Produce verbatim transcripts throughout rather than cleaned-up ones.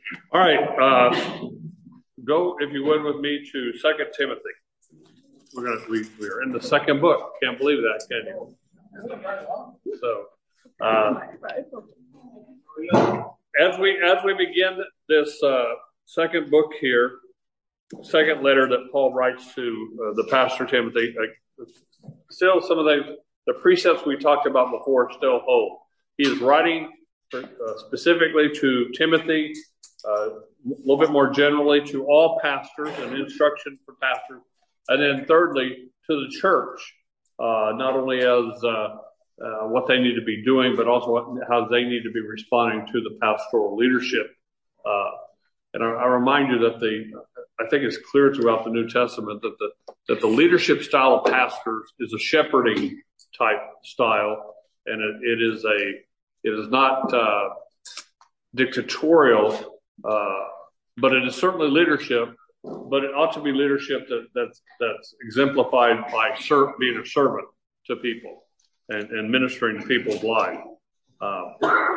All right, uh, go if you would with me to Second Timothy. We're gonna we we are in the second book. Can't believe that, can you? So, uh, as we as we begin this uh, second book here, second letter that Paul writes to uh, the pastor Timothy, uh, still some of the the precepts we talked about before still hold. He is writing for, uh, specifically to Timothy. Uh, a little bit more generally to all pastors and instruction for pastors. And then thirdly, to the church, uh, not only as uh, uh, what they need to be doing, but also what, how they need to be responding to the pastoral leadership. Uh, and I, I remind you that the, I think it's clear throughout the New Testament that the, that the leadership style of pastors is a shepherding type style. And it, it is a, it is not uh, dictatorial. Uh, but it is certainly leadership, but it ought to be leadership that, that's, that's exemplified by ser- being a servant to people and, and ministering to people's lives. Uh,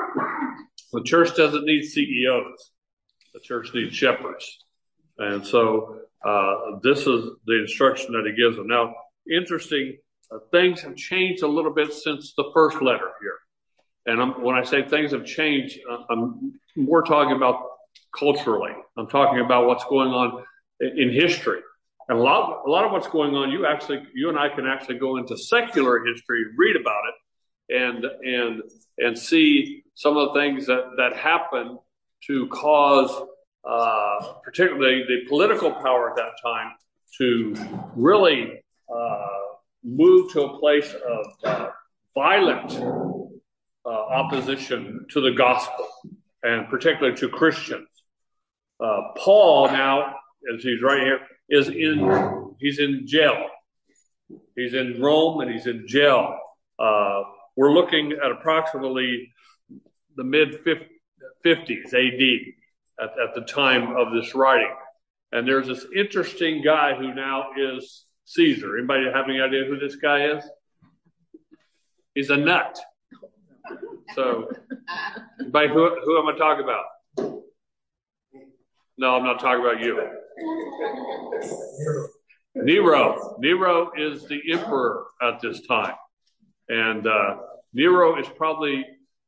the church doesn't need C E Os. The church needs shepherds. And so uh, this is the instruction that he gives them. Now, interesting, uh, things have changed a little bit since the first letter here. And I'm, when I say things have changed, uh, I'm more talking about culturally. I'm talking about what's going on in history. And a lot, a lot of what's going on, you actually, you and I can actually go into secular history, read about it, and and and see some of the things that, that happen to cause, uh, particularly the political power at that time, to really uh, move to a place of uh, violent uh, opposition to the gospel, and particularly to Christians. Uh, Paul now, as he's right here, is in, he's in jail. He's in Rome and he's in jail. Uh, we're looking at approximately the mid fifties A D at, at the time of this writing. And there's this interesting guy who now is Caesar. Anybody have any idea who this guy is? He's a nut. So, by who, who am I talking about? No, I'm not talking about you. Nero. Nero is the emperor at this time. And uh, Nero is probably,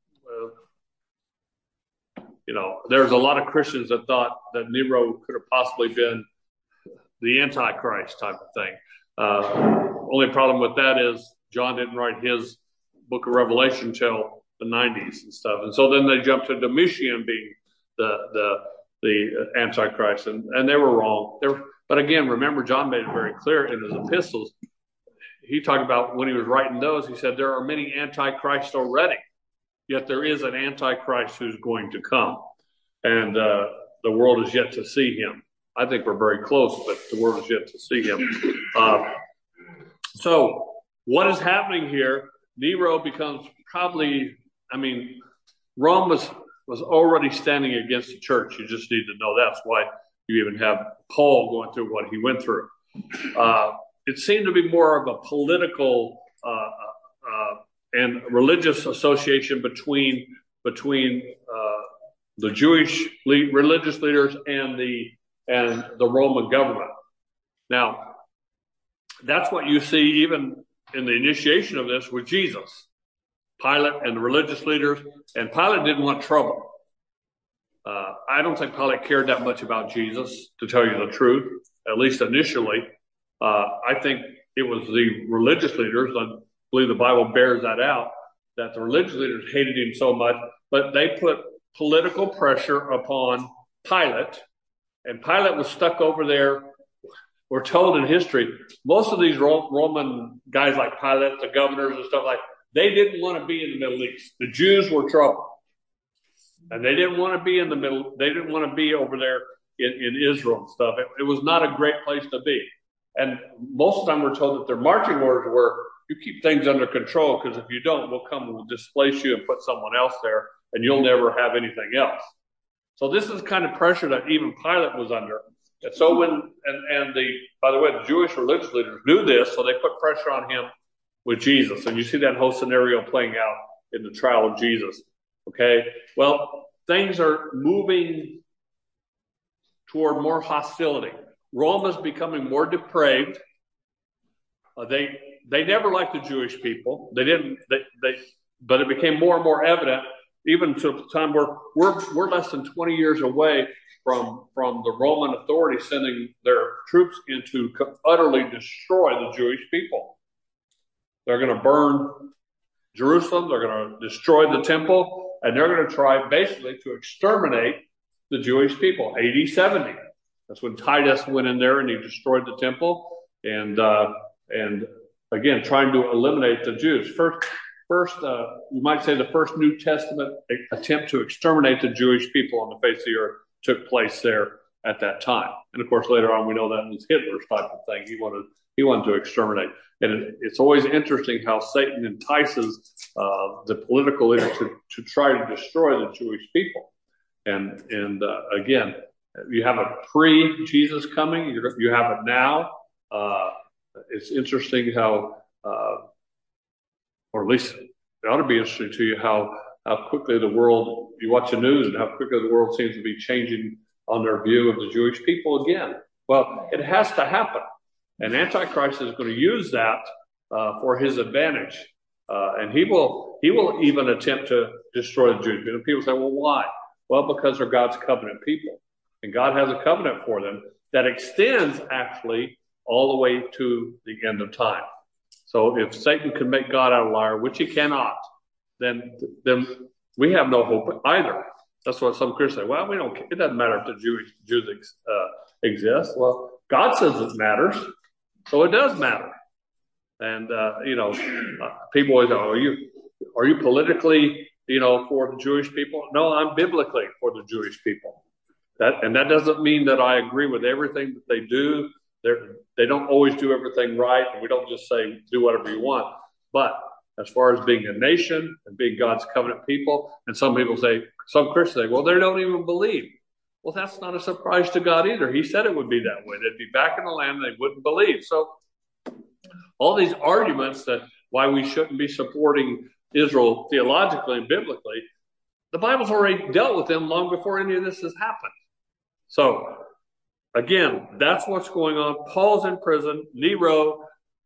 uh, you know, there's a lot of Christians that thought that Nero could have possibly been the Antichrist type of thing. Uh, only problem with that is John didn't write his book of Revelation till the nineties and stuff. And so then they jumped to Domitian being the, the, the Antichrist, and, and they were wrong. They were, but again, remember, John made it very clear in his epistles. He talked about when he was writing those, he said, there are many Antichrists already, yet there is an Antichrist who's going to come. And uh, the world is yet to see him. I think we're very close, but the world is yet to see him. Uh, so what is happening here? Nero becomes probably, I mean, Rome was was already standing against the church. You just need to know that's why you even have Paul going through what he went through. Uh, it seemed to be more of a political uh, uh, and religious association between between uh, the Jewish le- religious leaders and the and the Roman government. Now, that's what you see even in the initiation of this with Jesus. Pilate and the religious leaders, and Pilate didn't want trouble. Uh, I don't think Pilate cared that much about Jesus, to tell you the truth, at least initially. Uh, I think it was the religious leaders, I believe the Bible bears that out, that the religious leaders hated him so much, but they put political pressure upon Pilate, and Pilate was stuck over there. We're told in history, most of these Roman guys like Pilate, the governors and stuff like that, they didn't want to be in the Middle East. The Jews were trouble. And they didn't want to be in the middle. They didn't want to be over there in, in Israel and stuff. It, it was not a great place to be. And most of the time we're told that their marching orders were, you keep things under control, because if you don't, we'll come and we'll displace you and put someone else there, and you'll never have anything else. So this is the kind of pressure that even Pilate was under. And so when, and, and the, by the way, the Jewish religious leaders knew this, so they put pressure on him with Jesus. And you see that whole scenario playing out in the trial of Jesus. Okay. Well, things are moving toward more hostility. Rome is becoming more depraved. Uh, they they never liked the Jewish people. They didn't. They, they but it became more and more evident, even to the time where we're we're less than twenty years away from from the Roman authorities sending their troops in to utterly destroy the Jewish people. They're going to burn Jerusalem. They're going to destroy the temple, and they're going to try basically to exterminate the Jewish people. A D seventy. That's when Titus went in there and he destroyed the temple, and uh, and again trying to eliminate the Jews. First, first uh, you might say the first New Testament attempt to exterminate the Jewish people on the face of the earth took place there at that time. And of course, later on we know that was Hitler's type of thing. He wanted he wanted to exterminate. And it, it's always interesting how Satan entices uh, the political leaders to, to try to destroy the Jewish people. And and uh, again, you have a pre-Jesus coming. You're, you have it now. Uh, it's interesting how, uh, or at least it ought to be interesting to you how how quickly the world, you watch the news and how quickly the world seems to be changing on their view of the Jewish people again. Well, it has to happen. And Antichrist is going to use that uh, for his advantage. Uh, and he will he will even attempt to destroy the Jews. And people say, well, why? Well, because they're God's covenant people. And God has a covenant for them that extends actually all the way to the end of time. So if Satan can make God out a liar, which he cannot, then then we have no hope either. That's what some Christians say. Well, we don't. It doesn't matter if the Jewish Jews uh, exist. Well, God says it matters, so it does matter. And uh, you know, uh, people always go, "Are you are you politically, you know, for the Jewish people?" No, I'm biblically for the Jewish people. That and that doesn't mean that I agree with everything that they do. They they don't always do everything right, and we don't just say do whatever you want. But as far as being a nation and being God's covenant people, and some people say, some Christians say, well, they don't even believe. Well, that's not a surprise to God either. He said it would be that way. They'd be back in the land and they wouldn't believe. So all these arguments that why we shouldn't be supporting Israel theologically and biblically, the Bible's already dealt with them long before any of this has happened. So again, that's what's going on. Paul's in prison. Nero.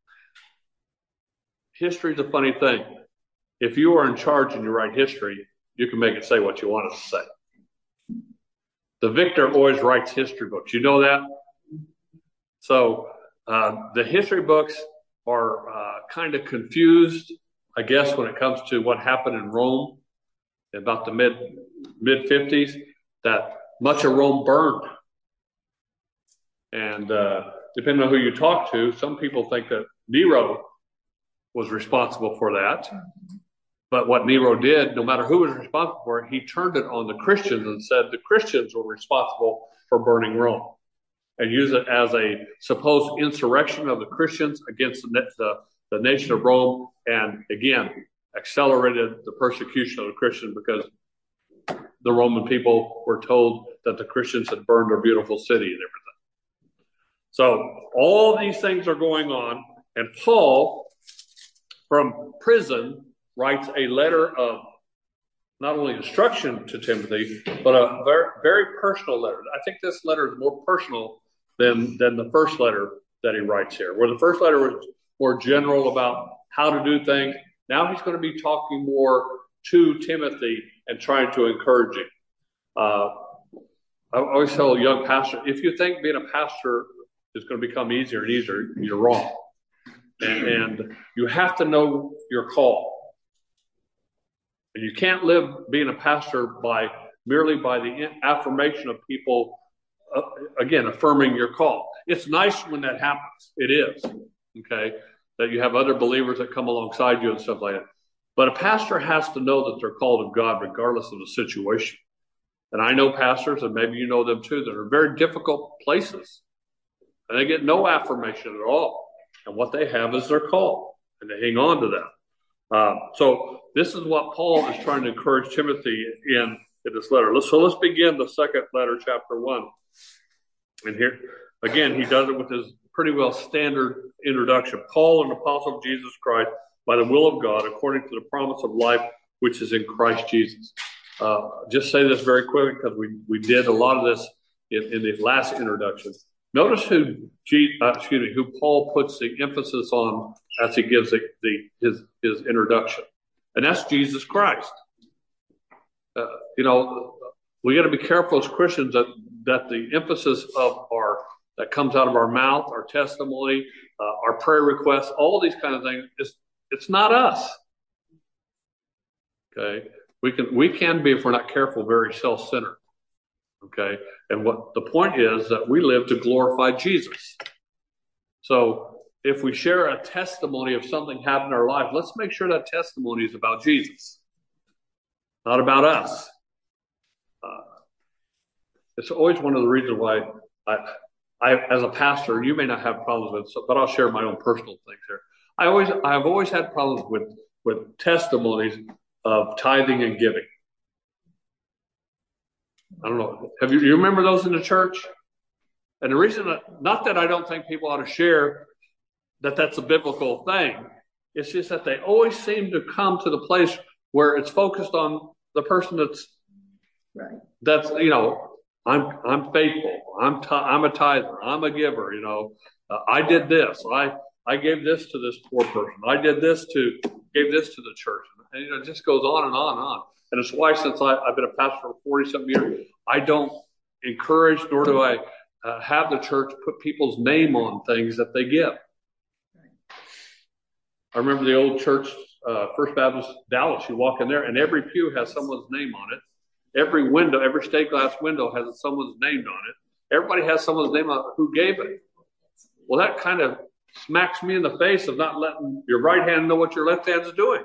History's a funny thing. If you are in charge and you write history, you can make it say what you want it to say. The victor always writes history books. You know that? So uh, the history books are uh, kind of confused, I guess, when it comes to what happened in Rome in about the mid mid fifties, that much of Rome burned. And uh, depending on who you talk to, some people think that Nero was responsible for that. But what Nero did, no matter who was responsible for it, he turned it on the Christians and said the Christians were responsible for burning Rome, and used it as a supposed insurrection of the Christians against the, the, the nation of Rome, and again, accelerated the persecution of the Christians because the Roman people were told that the Christians had burned their beautiful city and everything. So all these things are going on, and Paul, from prison, writes a letter of not only instruction to Timothy, but a very, very personal letter. I think this letter is more personal than, than the first letter that he writes here, where the first letter was more general about how to do things. Now he's going to be talking more to Timothy and trying to encourage him. Uh, I always tell a young pastor, if you think being a pastor is going to become easier and easier, you're wrong. And, and you have to know your call. And you can't live being a pastor by merely by the affirmation of people, uh, again, affirming your call. It's nice when that happens. It is, okay, that you have other believers that come alongside you and stuff like that. But a pastor has to know that they're called of God regardless of the situation. And I know pastors, and maybe you know them too, that are very difficult places. And they get no affirmation at all. And what they have is their call, and they hang on to that. Uh, so this is what Paul is trying to encourage Timothy in, in this letter. Let's, so let's begin the second letter, chapter one. And here, again, he does it with his pretty well standard introduction. Paul, an apostle of Jesus Christ, by the will of God, according to the promise of life, which is in Christ Jesus. Uh, just say this very quickly, because we, we did a lot of this in, in the last introduction. Notice who, G, uh, excuse me, who Paul puts the emphasis on as he gives the, the his his introduction, and that's Jesus Christ. Uh, you know, we got to be careful as Christians that that the emphasis of our that comes out of our mouth, our testimony, uh, our prayer requests, all these kind of things, is it's not us. Okay, we can we can be, if we're not careful, very self-centered. Okay, and what the point is that we live to glorify Jesus. So if we share a testimony of something happened in our life, let's make sure that testimony is about Jesus, not about us. Uh, it's always one of the reasons why I, I, as a pastor, you may not have problems with, so, but I'll share my own personal things here. I always, I've always had problems with with testimonies of tithing and giving. I don't know. Have you, you remember those in the church? And the reason, that, not that I don't think people ought to share that that's a biblical thing. It's just that they always seem to come to the place where it's focused on the person that's, right. That's, you know, I'm, I'm faithful. I'm, t- I'm a tither. I'm a giver. You know, uh, I did this. I, I gave this to this poor person. I did this to, gave this to the church. And, you know, it just goes on and on and on. And it's why, since I, I've been a pastor for forty something years, I don't encourage, nor do I uh, have the church put people's name on things that they give. I remember the old church, uh, First Baptist Dallas. You walk in there, and every pew has someone's name on it. Every window, every stained glass window has someone's name on it. Everybody has someone's name on it who gave it. Well, that kind of smacks me in the face of not letting your right hand know what your left hand is doing.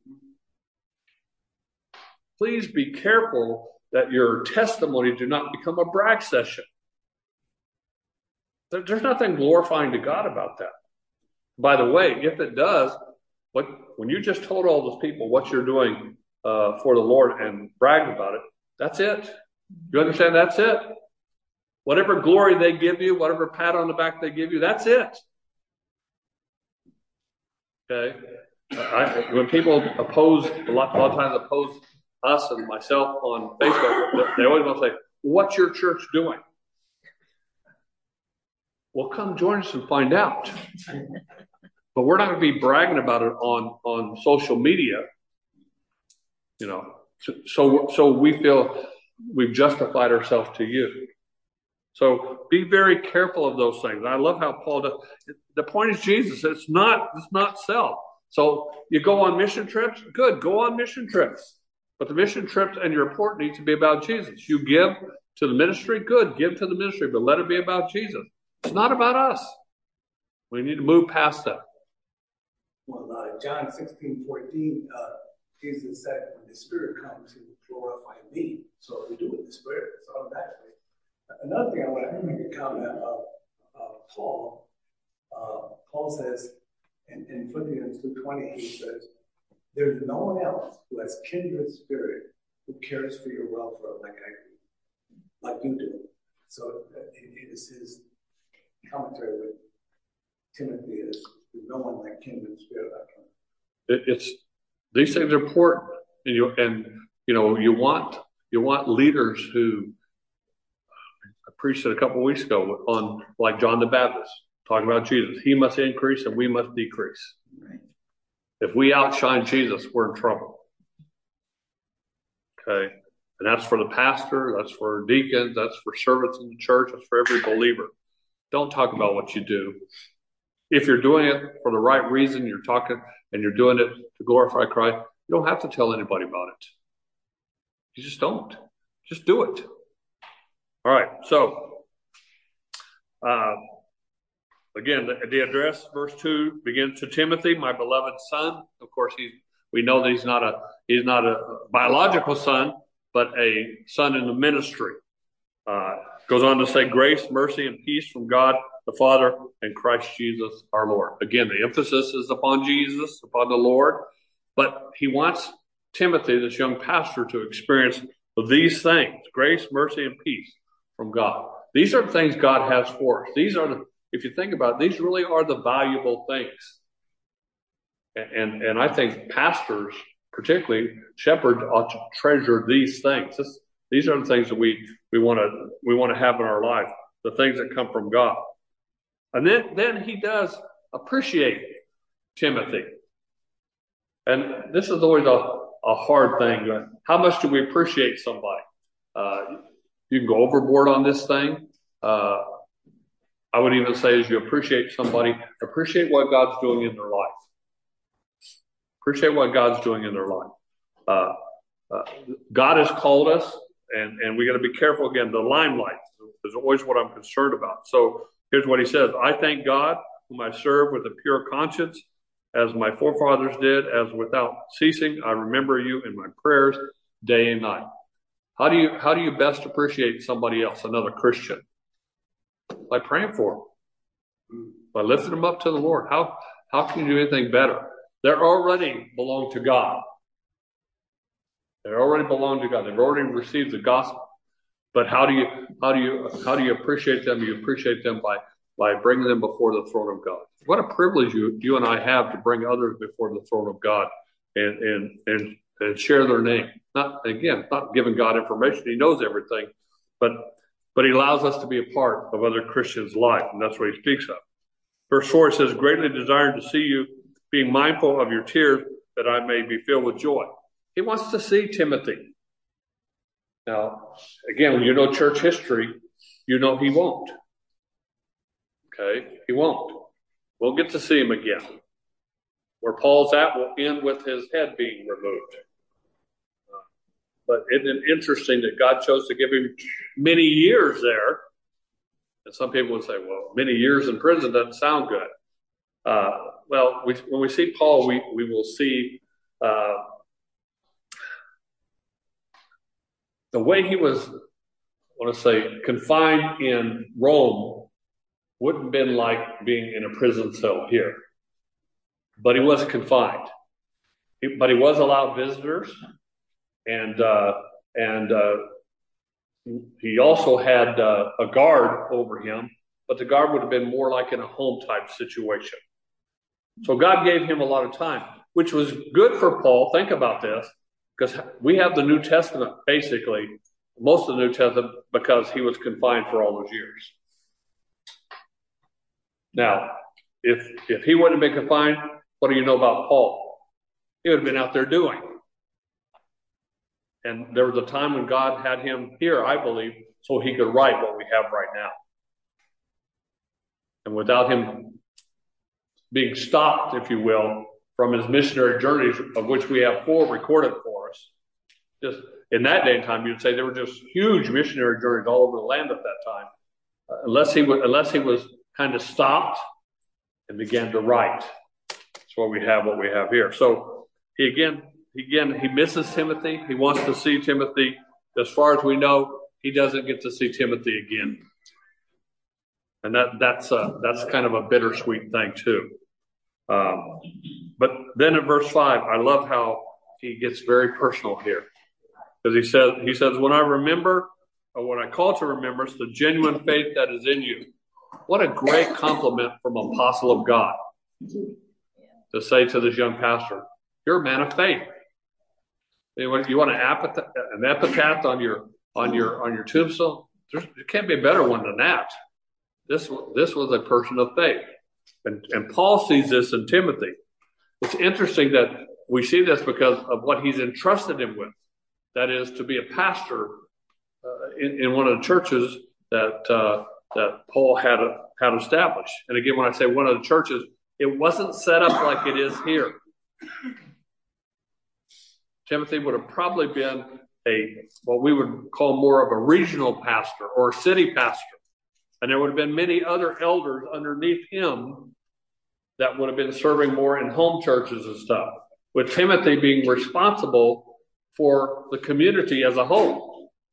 Please be careful that your testimony do not become a brag session. There's nothing glorifying to God about that. By the way, if it does, what when you just told all those people what you're doing uh, for the Lord and bragged about it, that's it. You understand? That's it. Whatever glory they give you, whatever pat on the back they give you, that's it. Okay? I, when people oppose, a lot, a lot of times oppose us and myself on Facebook, they always want to say, what's your church doing? Well, come join us and find out. But we're not going to be bragging about it on, on social media. You know, so, so so we feel we've justified ourselves to you. So be very careful of those things. I love how Paul does. The point is Jesus. It's not it's not self. So you go on mission trips, good. Go on mission trips. But the mission trips and your report needs to be about Jesus. You give to the ministry, good. Give to the ministry, but let it be about Jesus. It's not about us. We need to move past that. Well, uh, John sixteen fourteen, uh, Jesus said, when the Spirit comes, he will glorify me. So if we do it in the Spirit, it's automatically. Another thing I want to make a comment of uh, Paul. Uh, Paul says in, in Philippians two twenty, he says, there's no one else who has kindred spirit who cares for your welfare like I do, like you do. So uh, it, it is his commentary with Timothy is there's no one like kindred spirit like him. It, it's these things are important, and you and you know you want you want leaders who. I preached it a couple of weeks ago on like John the Baptist talking about Jesus. He must increase and we must decrease. Right. If we outshine Jesus, we're in trouble. Okay, and that's for the pastor, that's for deacons, that's for servants in the church, that's for every believer. Don't talk about what you do. If you're doing it for the right reason, you're talking and you're doing it to glorify Christ, you don't have to tell anybody about it. You just don't. Just do it. All right. So, uh, again, the, the address, verse two, begins to Timothy, my beloved son. Of course, he's, we know that he's not a he's not a biological son, but a son in the ministry. Uh, goes on to say, grace, mercy, and peace from God the Father and Christ Jesus our Lord. Again, the emphasis is upon Jesus, upon the Lord, but he wants Timothy, this young pastor, to experience these things, grace, mercy, and peace from God. These are the things God has for us. These are the, if you think about it, these really are the valuable things. And, and, and I think pastors, particularly shepherds, ought to treasure these things. This, These are the things that we we want to we want to have in our life, the things that come from God. And then then he does appreciate Timothy. And this is always a, a hard thing. How much do we appreciate somebody? Uh, you can go overboard on this thing. Uh, I would even say as you appreciate somebody, appreciate what God's doing in their life. Appreciate what God's doing in their life. Uh, uh, God has called us, and, and we got to be careful again. The limelight is always what I'm concerned about. So here's what he says. I thank God, whom I serve with a pure conscience, as my forefathers did, as without ceasing, I remember you in my prayers day and night. How do you, how do you best appreciate somebody else, another Christian? By praying for them. By lifting them up to the Lord. How, how can you do anything better? They're already belong to God. They already belong to God. They've already received the gospel. But how do you, how do you, how do you appreciate them? You appreciate them by, by bringing them before the throne of God. What a privilege you, you and I have to bring others before the throne of God and, and, and, and share their name. Not, again, not giving God information. He knows everything, but, but he allows us to be a part of other Christians' life. And that's what he speaks of. Verse four says, greatly desiring to see you, being mindful of your tears, that I may be filled with joy. He wants to see Timothy. Now, again, when you know church history, you know he won't. Okay? He won't. We'll get to see him again. Where Paul's at will end with his head being removed. Uh, but isn't it interesting that God chose to give him many years there? And some people would say, well, many years in prison doesn't sound good. Uh, well, we, when we see Paul, we, we will see uh, the way he was, I want to say, confined in Rome wouldn't have been like being in a prison cell here. But he was confined. He, but he was allowed visitors. And uh, and uh, he also had uh, a guard over him. But the guard would have been more like in a home type situation. So God gave him a lot of time, which was good for Paul. Think about this. Because we have the New Testament, basically, most of the New Testament, because he was confined for all those years. Now, if if he wouldn't have been confined, what do you know about Paul? He would have been out there doing. And there was a time when God had him here, I believe, so he could write what we have right now. And without him being stopped, if you will, from his missionary journeys, of which we have four recorded for us, just in that day and time, you'd say there were just huge missionary journeys all over the land at that time, uh, unless he was, unless he was kind of stopped and began to write. That's why we have what we have here. So he again, he again, he misses Timothy. He wants to see Timothy. As far as we know, he doesn't get to see Timothy again, and that that's uh, that's kind of a bittersweet thing too. Um, but then in verse five, I love how he gets very personal here, because he says he says when I remember, or when I call to remembrance the genuine faith that is in you. What a great compliment from an apostle of God to say to this young pastor, you're a man of faith. You want, you want an, epitaph, an epitaph on your on your on your tombstone? There's, there can't be a better one than that. This this was a person of faith, and and Paul sees this in Timothy. It's interesting that we see this because of what he's entrusted him with. That is to be a pastor uh, in, in one of the churches that. Uh, that Paul had had established. And again, when I say one of the churches, it wasn't set up like it is here. Timothy would have probably been a what we would call more of a regional pastor or a city pastor. And there would have been many other elders underneath him that would have been serving more in home churches and stuff, with Timothy being responsible for the community as a whole.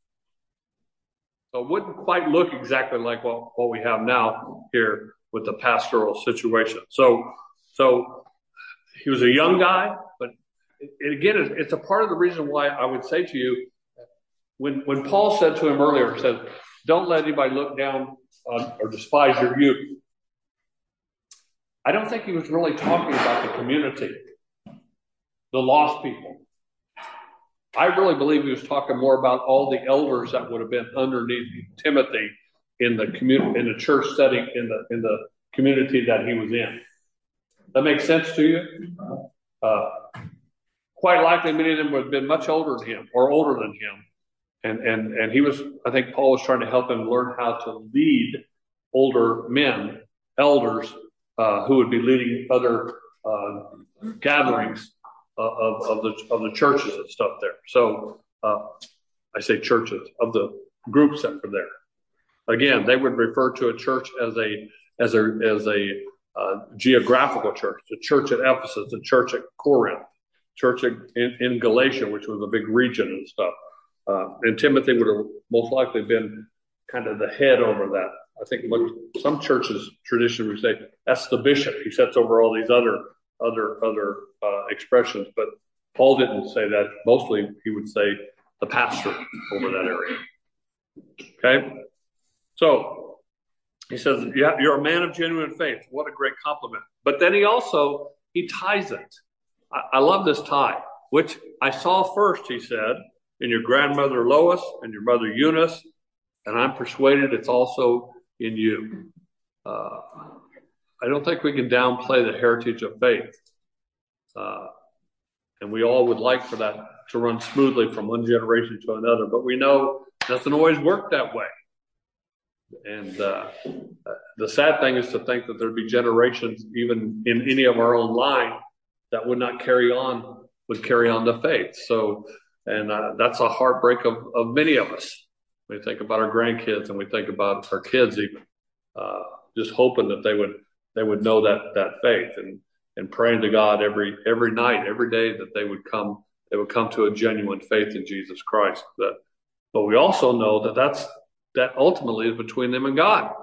So it wouldn't quite look exactly like what, what we have now here with the pastoral situation. So, so he was a young guy, but it, it, again, it's, it's a part of the reason why I would say to you, when, when Paul said to him earlier, he said, don't let anybody look down on or despise your youth. I don't think he was really talking about the community, the lost people. I really believe he was talking more about all the elders that would have been underneath Timothy in the community, in the church setting, in the in the community that he was in. That makes sense to you? Uh, quite likely, many of them would have been much older than him or older than him, and and and he was. I think Paul was trying to help him learn how to lead older men, elders, uh, who would be leading other uh, gatherings of of the of the churches and stuff there. So uh, I say churches of the groups that were there. Again, they would refer to a church as a as a as a uh, geographical church. The church at Ephesus, the church at Corinth, church in, in Galatia, which was a big region and stuff. Uh, and Timothy would have most likely been kind of the head over that. I think some churches traditionally would say that's the bishop. He sets over all these other other other uh, expressions, but Paul didn't say that. Mostly, he would say the pastor over that area. Okay, so he says, "Yeah, you're a man of genuine faith." What a great compliment! But then he also he ties it. I, I love this tie, which I saw first. He said, "In your grandmother Lois and your mother Eunice, and I'm persuaded it's also in you." Uh, I don't think we can downplay the heritage of faith. Uh, and we all would like for that to run smoothly from one generation to another, but we know it doesn't always work that way. And uh, the sad thing is to think that there'd be generations, even in any of our own line, that would not carry on, would carry on the faith. So, and uh, that's a heartbreak of, of many of us. We think about our grandkids and we think about our kids even, uh, just hoping that they would they would know that that faith and and praying to God every every night, every day that they would come they would come to a genuine faith in Jesus Christ. That, but we also know that that's that ultimately is between them and God.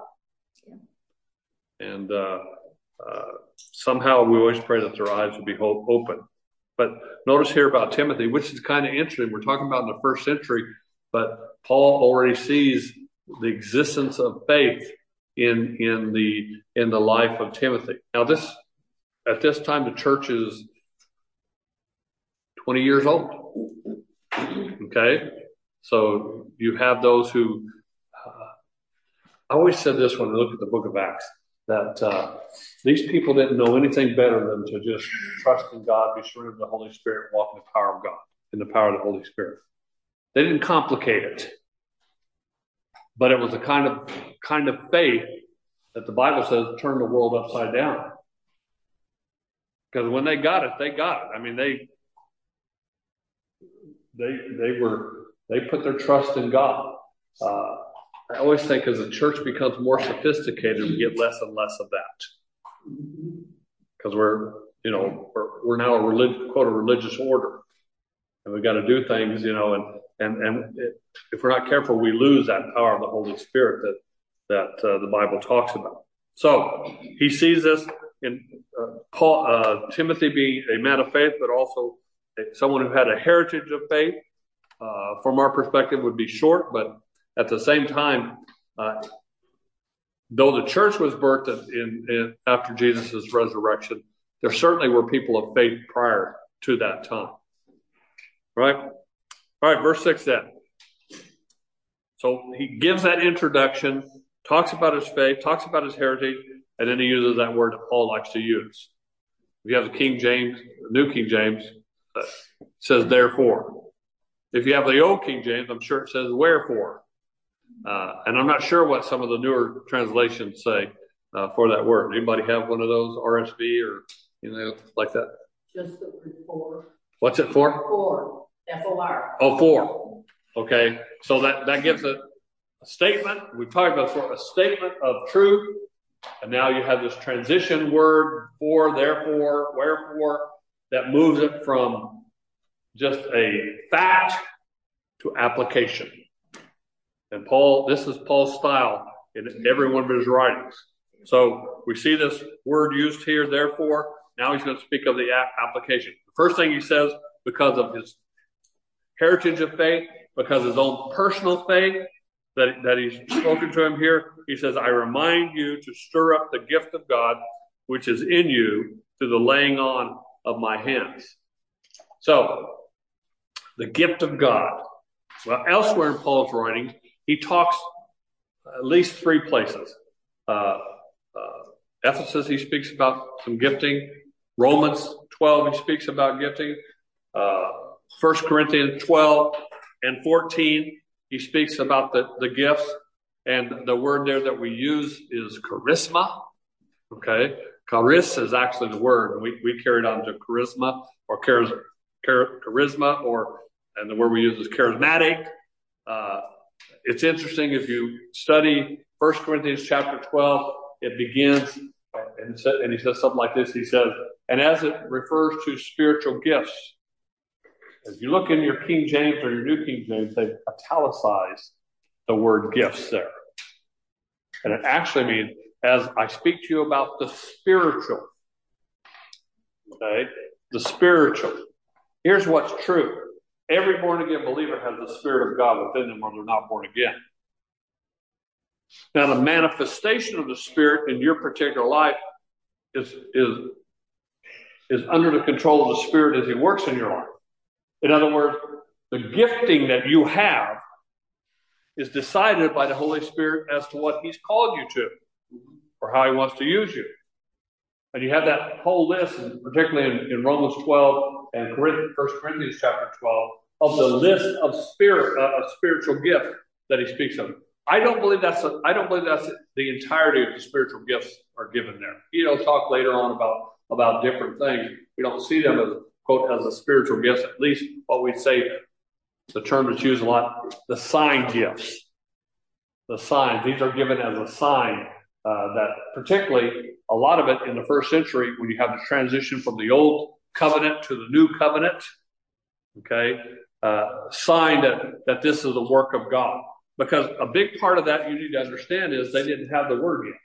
Yeah. And uh, uh, somehow we always pray that their eyes would be open. But notice here about Timothy, which is kind of interesting. We're talking about in the first century, but Paul already sees the existence of faith in in the in the life of Timothy. Now, this at this time the church is twenty years old. Okay, so you have those who. Uh, I always said this when I look at the Book of Acts, that uh, these people didn't know anything better than to just trust in God, be surrendered to the Holy Spirit, walk in the power of God, in the power of the Holy Spirit. They didn't complicate it. But it was a kind of kind of faith that the Bible says turned the world upside down. Because when they got it, they got it. I mean, they they they were they put their trust in God. Uh, I always think as the church becomes more sophisticated, we get less and less of that. Because we're you know we're, we're now a relig- quote a religious order, and we've got to do things you know and. And, and it, if we're not careful, we lose that power of the Holy Spirit that that uh, the Bible talks about. So he sees this in uh, Paul, uh, Timothy being a man of faith, but also someone who had a heritage of faith. Uh, from our perspective, would be short, but at the same time, uh, though the church was birthed in, in after Jesus' resurrection, there certainly were people of faith prior to that time. Right? All right, verse six then. So he gives that introduction, talks about his faith, talks about his heritage, and then he uses that word that Paul likes to use. If you have the King James, the New King James, uh, it says therefore. If you have the Old King James, I'm sure it says wherefore. Uh, and I'm not sure what some of the newer translations say uh, for that word. Anybody have one of those, R S V or you know like that? Just the word for. What's it for? For. F O R. Oh, for. Okay. So that, that gives it a statement. We've talked about for a statement of truth. And now you have this transition word, for, therefore, wherefore, that moves it from just a fact to application. And Paul, this is Paul's style in every one of his writings. So we see this word used here, therefore. Now he's going to speak of the application. The first thing he says, because of his heritage of faith, because of his own personal faith that, that he's spoken to him here, he says, I remind you to stir up the gift of God, which is in you through the laying on of my hands. So the gift of God. Well, elsewhere in Paul's writing, he talks at least three places. Uh, uh, Ephesus, he speaks about some gifting. Romans twelve, he speaks about gifting. Uh, First Corinthians twelve and fourteen, he speaks about the, the gifts. And the word there that we use is charisma. Okay. Charis is actually the word. We, we carry it on to charisma or charis, char, charisma, or, and the word we use is charismatic. Uh, it's interesting if you study First Corinthians chapter twelve, it begins, and, and he says something like this. He says, and as it refers to spiritual gifts, if you look in your King James or your New King James, they've italicized the word gifts there. And it actually means, as I speak to you about the spiritual, okay, the spiritual. Here's what's true. Every born-again believer has the Spirit of God within them or they're not born again. Now, the manifestation of the Spirit in your particular life is, is, is under the control of the Spirit as He works in your life. In other words, the gifting that you have is decided by the Holy Spirit as to what He's called you to or how He wants to use you. And you have that whole list, and particularly in, in Romans twelve and First Corinthians chapter twelve, of the list of spirit uh, of spiritual gift that he speaks of. I don't believe that's a, I don't believe that's the entirety of the spiritual gifts are given there. He'll talk later on about about different things. We don't see them as quote as a spiritual gifts. At least what we say, the term that's used a lot, the sign gifts. The signs, these are given as a sign uh, that particularly a lot of it in the first century when you have the transition from the old covenant to the new covenant, okay, uh, sign that, that this is the work of God. Because a big part of that you need to understand is they didn't have the word yet.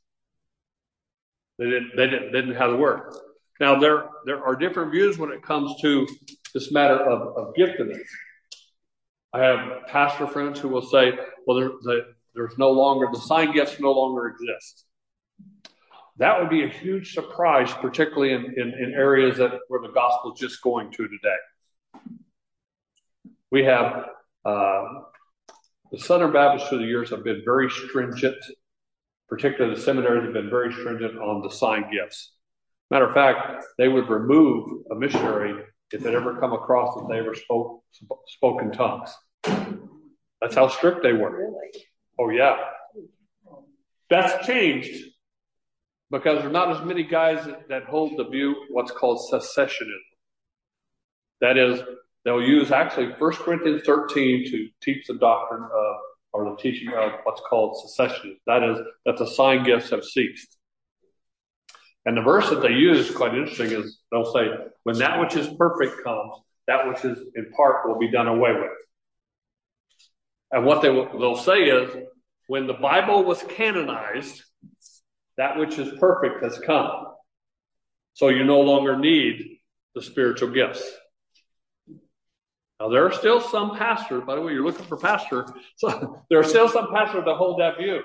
They didn't, they didn't, they didn't have the word. Now, there, there are different views when it comes to this matter of, of giftedness. I have pastor friends who will say, well, there, the, there's no longer, the sign gifts no longer exist. That would be a huge surprise, particularly in, in, in areas that where the gospel is just going to today. We have, uh, the Southern Baptists through the years have been very stringent, particularly the seminaries have been very stringent on the sign gifts. Matter of fact, they would remove a missionary if it ever come across that they ever spoke, spoke in tongues. That's how strict they were. Really? Oh, yeah. That's changed because there are not as many guys that, that hold the view, what's called cessationism. That is, they'll use actually First Corinthians thirteen to teach the doctrine of, or the teaching of what's called cessationism. That is, that the sign gifts have ceased. And the verse that they use, quite interesting, is they'll say, when that which is perfect comes, that which is in part will be done away with. And what they will, they'll say is, when the Bible was canonized, that which is perfect has come. So you no longer need the spiritual gifts. Now, there are still some pastors, by the way, you're looking for pastor, so there are still some pastors that hold that view.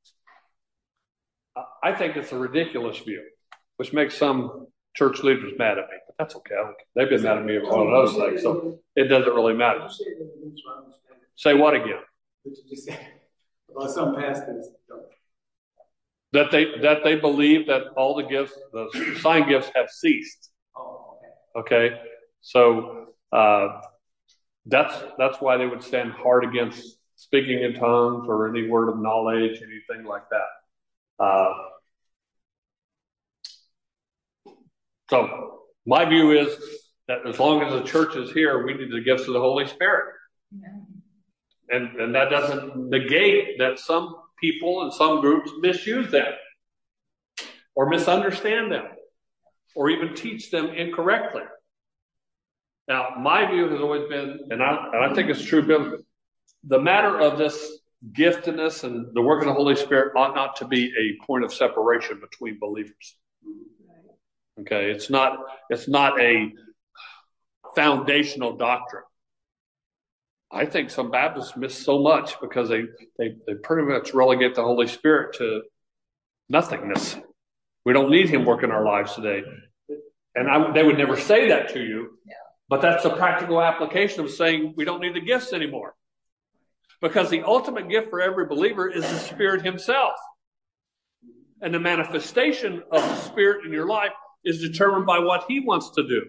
I think it's a ridiculous view, which makes some church leaders mad at me, but that's okay. They've been mad at me about one of those things, so it doesn't really matter. Say what again? About some pastors. That they that they believe that all the gifts, the sign gifts, have ceased. Oh, okay. Okay, so uh, that's that's why they would stand hard against speaking in tongues or any word of knowledge, anything like that. Uh, so my view is that as long as the church is here, we need the gifts of the Holy Spirit. Yeah. And, and that doesn't negate that some people and some groups misuse them or misunderstand them or even teach them incorrectly. Now, my view has always been, and I, and I think it's true, Bill, the matter of this giftedness and the work of the Holy Spirit ought not to be a point of separation between believers. Okay, it's not, it's not a foundational doctrine. I think some Baptists miss so much because they, they, they pretty much relegate the Holy Spirit to nothingness. We don't need Him working our lives today. And I, they would never say that to you, yeah. But that's the practical application of saying we don't need the gifts anymore. Because the ultimate gift for every believer is the Spirit himself. And the manifestation of the Spirit in your life is determined by what he wants to do.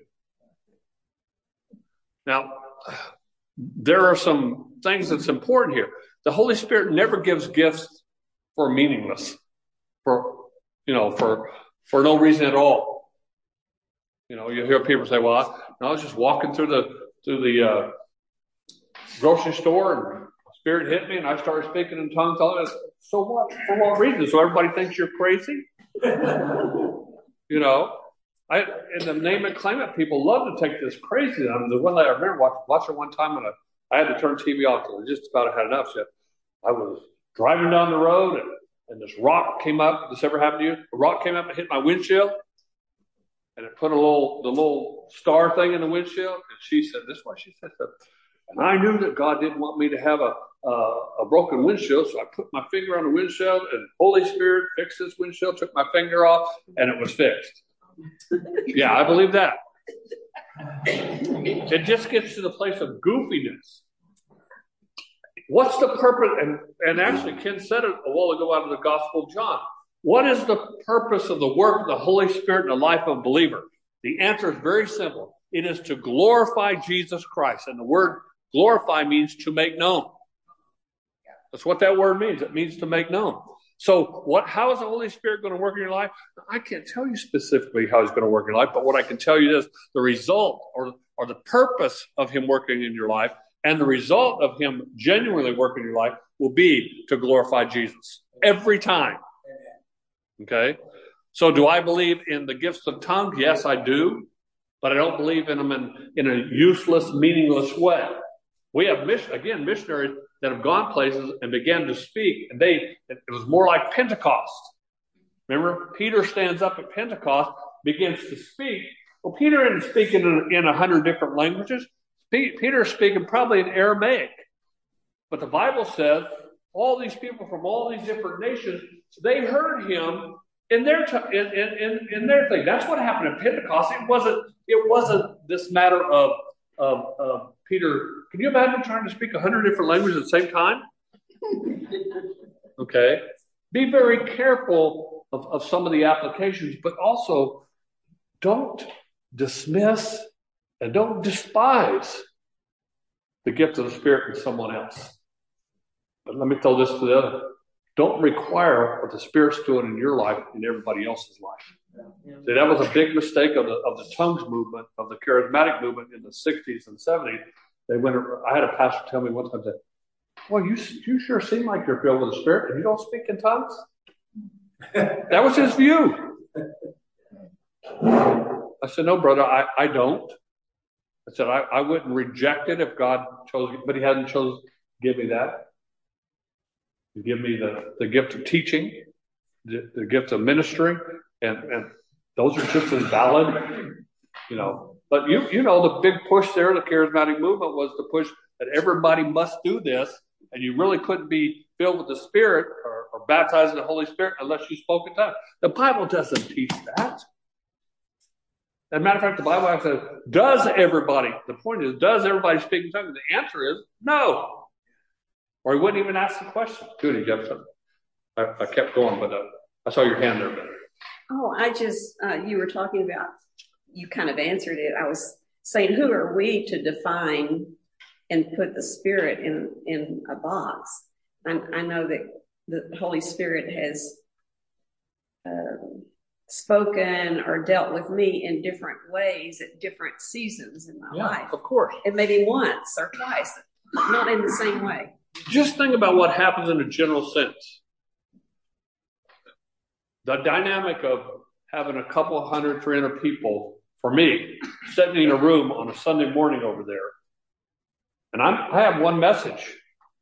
Now, there are some things that's important here. The Holy Spirit never gives gifts for meaningless, for, you know, for, for no reason at all. You know, you hear people say, well, I, I was just walking through the, through the, uh, grocery store and the Spirit hit me and I started speaking in tongues. All that. So what? For what reason? So everybody thinks you're crazy? You know, I, in the name and claim it, people love to take this crazy. I mean, the one that I remember watching, watching one time when I, I had to turn T V off because I just about had enough shit. I was driving down the road and, and this rock came up. This ever happened to you? A rock came up and hit my windshield. And it put a little, the little star thing in the windshield. And she said, this is what she said. And I knew that God didn't want me to have a, uh, a broken windshield. So I put my finger on the windshield and Holy Spirit fixed this windshield, took my finger off, and it was fixed. Yeah, I believe that. It just gets to the place of goofiness. What's the purpose? And, and actually, Ken said it a while ago out of the Gospel of John. What is the purpose of the work of the Holy Spirit in the life of a believer? The answer is very simple. It is to glorify Jesus Christ. And the word glorify means to make known. That's what that word means. It means to make known. So what? How is the Holy Spirit going to work in your life? I can't tell you specifically how he's going to work in your life, but what I can tell you is the result or, or the purpose of him working in your life and the result of him genuinely working in your life will be to glorify Jesus every time. Okay? So do I believe in the gifts of tongues? Yes, I do. But I don't believe in them in, in a useless, meaningless way. We have, mission, again, missionaries that have gone places and began to speak, and they it was more like Pentecost. Remember, Peter stands up at Pentecost, begins to speak. Well, Peter isn't speaking in, in a hundred different languages. Peter's speaking probably in Aramaic. But the Bible says all these people from all these different nations, they heard him in their t- in, in, in their thing. That's what happened at Pentecost. It wasn't it wasn't this matter of of, of Peter. Can you imagine trying to speak a hundred different languages at the same time? Okay. Be very careful of, of some of the applications, but also don't dismiss and don't despise the gift of the Spirit in someone else. But let me throw this to the other. Don't require what the Spirit's doing in your life in everybody else's life. Yeah. See, that was a big mistake of the of the tongues movement, of the charismatic movement in the sixties and seventies. They went. I had a pastor tell me one time that, "Well, you you sure seem like you're filled with the Spirit, and you don't speak in tongues." That was his view. I said, "No, brother, I, I don't." I said, I, I wouldn't reject it if God chose, but he hadn't chosen to give me that. He give me the, the gift of teaching, the, the gift of ministry, and, and those are just as valid, you know. But you you know, the big push there, the charismatic movement was to push that everybody must do this, and you really couldn't be filled with the Spirit or, or baptized in the Holy Spirit unless you spoke in tongues. The Bible doesn't teach that. As a matter of fact, the Bible says, does everybody, the point is, does everybody speak in tongues? The answer is no. Or he wouldn't even ask the question. Judy, Jefferson. I, I kept going, but uh, I saw your hand there. But... Oh, I just, uh, you were talking about, you kind of answered it. I was saying, who are we to define and put the Spirit in, in a box? I, I know that the Holy Spirit has uh, spoken or dealt with me in different ways at different seasons in my yeah, life. Of course. And maybe once or twice, not in the same way. Just think about what happens in a general sense. The dynamic of having a couple hundred, three hundred people, for me, sitting in a room on a Sunday morning over there, and I'm, I have one message.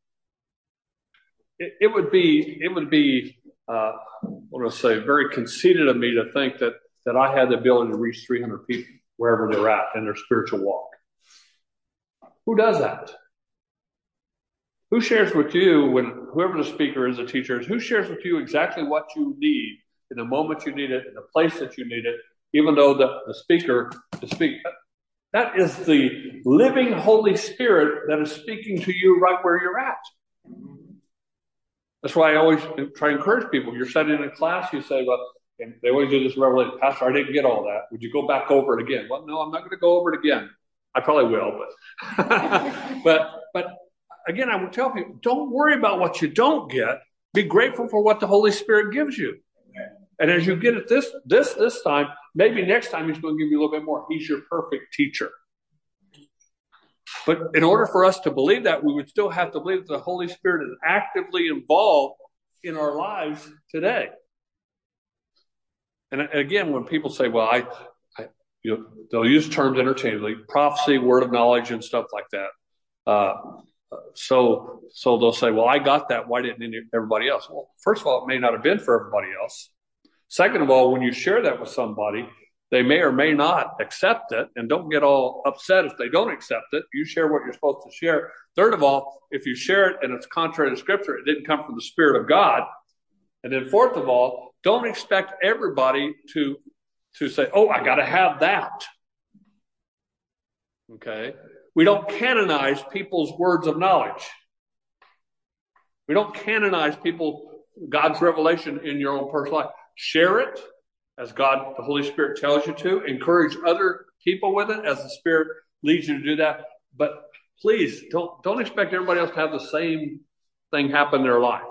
It, it would be, it would be, uh, what do I say, very conceited of me to think that that I had the ability to reach three hundred people wherever they're at in their spiritual walk. Who does that? Who shares with you, when whoever the speaker is, the teacher is, who shares with you exactly what you need in the moment you need it, in the place that you need it, even though the, the speaker, the speak, That is the living Holy Spirit that is speaking to you right where you're at. That's why I always try to encourage people. You're studying in a class, you say, well, and they always do this revelation, Pastor, I didn't get all that. Would you go back over it again? Well, no, I'm not going to go over it again. I probably will, but but but again, I would tell people, don't worry about what you don't get. Be grateful for what the Holy Spirit gives you. And as you get it this this this time, maybe next time he's going to give you a little bit more. He's your perfect teacher. But in order for us to believe that, we would still have to believe that the Holy Spirit is actively involved in our lives today. And again, when people say, well, I, I you know, they'll use terms interchangeably, prophecy, word of knowledge, and stuff like that. Uh, so, so they'll say, well, I got that. Why didn't everybody else? Well, first of all, it may not have been for everybody else. Second of all, when you share that with somebody, they may or may not accept it, and don't get all upset if they don't accept it. You share what you're supposed to share. Third of all, if you share it and it's contrary to Scripture, it didn't come from the Spirit of God. And then fourth of all, don't expect everybody to, to say, oh, I got to have that. Okay? We don't canonize people's words of knowledge. We don't canonize people, God's revelation in your own personal life. Share it as God, the Holy Spirit tells you to. Encourage other people with it as the Spirit leads you to do that. But please, don't, don't expect everybody else to have the same thing happen in their life.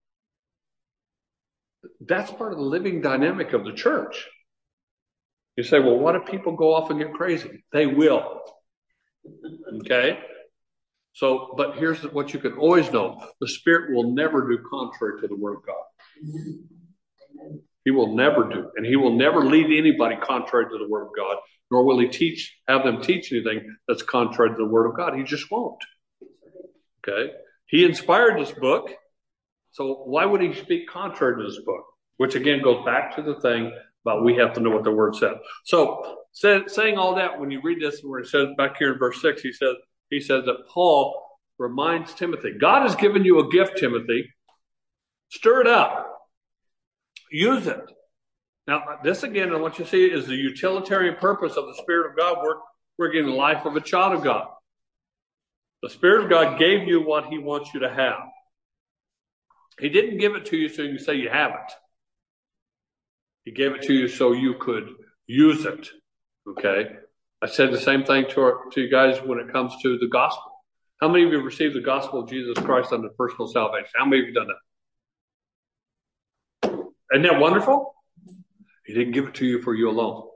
That's part of the living dynamic of the church. You say, well, what if people go off and get crazy? They will. Okay? So, but here's what you can always know. The Spirit will never do contrary to the Word of God. He will never do. And He will never lead anybody contrary to the Word of God, nor will He teach, have them teach anything that's contrary to the Word of God. He just won't. Okay? He inspired this book. So why would He speak contrary to this book? Which again goes back to the thing about we have to know what the Word says. So say, saying all that, when you read this, where it says back here in verse six, he says, he says that Paul reminds Timothy, God has given you a gift, Timothy. Stir it up. Use it. Now, this again, I want you to see, is the utilitarian purpose of the Spirit of God work, working in the life of a child of God. The Spirit of God gave you what He wants you to have. He didn't give it to you so you can say you have it. He gave it to you so you could use it. Okay? I said the same thing to, our, to you guys when it comes to the gospel. How many of you received the gospel of Jesus Christ unto personal salvation? How many of you done that? Isn't that wonderful? He didn't give it to you for you alone.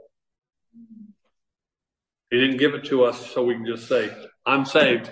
He didn't give it to us so we can just say, I'm saved.